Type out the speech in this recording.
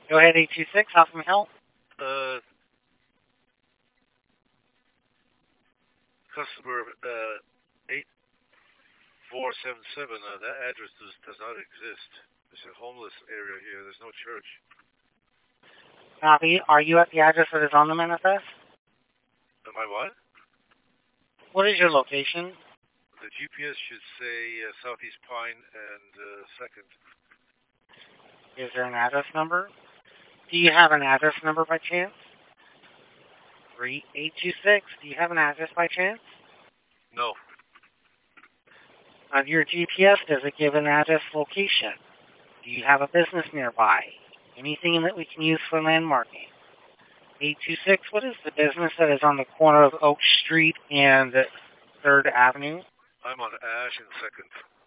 Go ahead, 826. How can we help? Customer 8477, that address does not exist. It's a homeless area here. There's no church. Copy. Are you at the address that is on the manifest? Am I what? What is your location? The GPS should say Southeast Pine and 2nd. Is there an address number? Do you have an address number by chance? 3826. Do you have an address by chance? No. On your GPS, does it give an address location? Do you have a business nearby? Anything that we can use for landmarking? 826, what is the business that is on the corner of Oak Street and 3rd Avenue? I'm on Ash and 2nd.